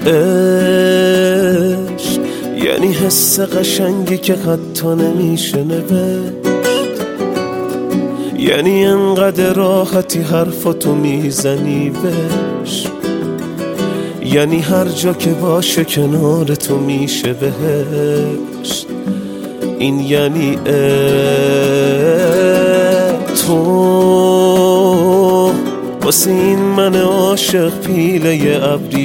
عشق یعنی حس قشنگی که حتی نمیشه نوشت، یعنی انقدر راحتی حرفاتو میزنی بهش، یعنی هر جا که باشه کنار تو میشه بهشت. این یعنی تو واسه این من عاشق پیله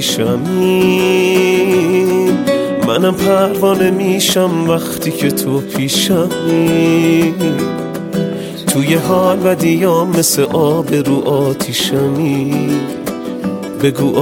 ابریشمی، منم پروانه میشم وقتی که تو پیشمی، توی حال بدیام مثل آب رو آتیشمی، بگو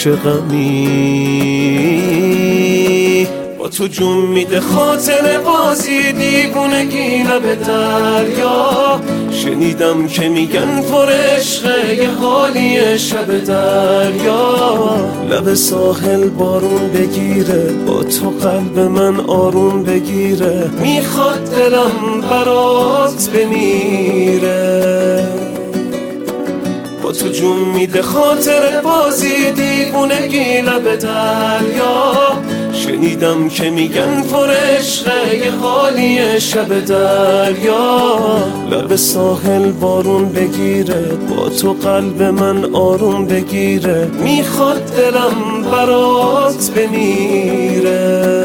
عاشقمی. با تو جون میده خاطر بازی دیوونگی لب دریا، شنیدم که میگن پر عشقه یه حالی شب دریا، لب ساحل بارون بگیره با تو قلب من آروم بگیره، میخواد دلم برات بمیره. با تو جون میده خاطر بازی دیوونگی لب دریا، شنیدم که میگن پر عشقه یه حالی شب دریا، لب ساحل بارون بگیره با تو قلب من آروم بگیره، میخواد دلم برات بمیره.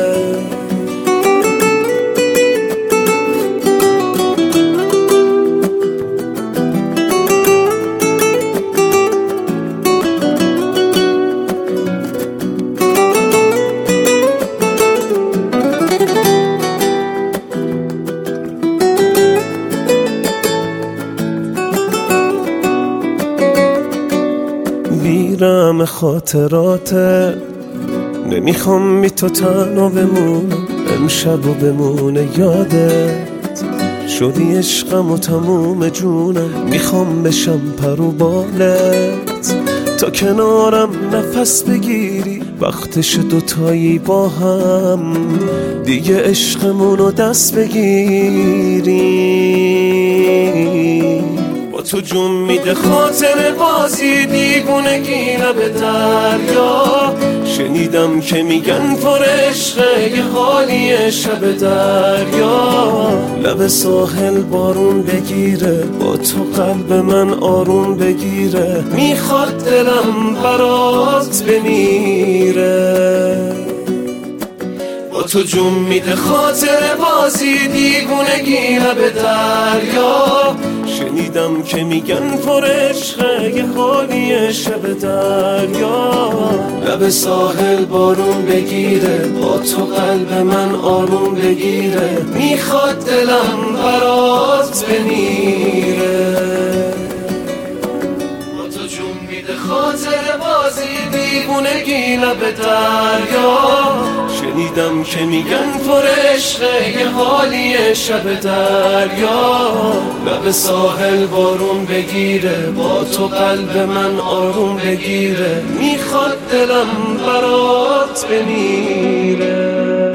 بیرم خاطراته، نمیخوام بی تو تنها بمونم، امشب و بمونه یادت، شدی عشقم و تموم جونم، میخوام بشم پرو بالت، تا کنارم نفس بگیری، وقتش دوتایی با هم دیگه عشقمونو دست بگیری. با تو جون میده خاطر بازی دیوونگی لب دریا، شنیدم که میگن پر عشقه یه حالی شب دریا، لب ساحل بارون بگیره با تو قلب من آروم بگیره، میخواد دلم برات بمیره. با تو جون میده خاطر بازی دیوونگی لب دریا، شنیدم که میگن پر عشقه یه حالی شب دریا، لب ساحل بارون بگیره با تو قلب من آروم بگیره، میخواد دلم برات بمیره. با تو جون میده خاطر بازی دیوونگی لب دریا، شنیدم که میگن پر عشقه یه حالی شب دریا، لب ساحل بارون بگیره با تو قلب من آروم بگیره، میخواد دلم برات بمیره.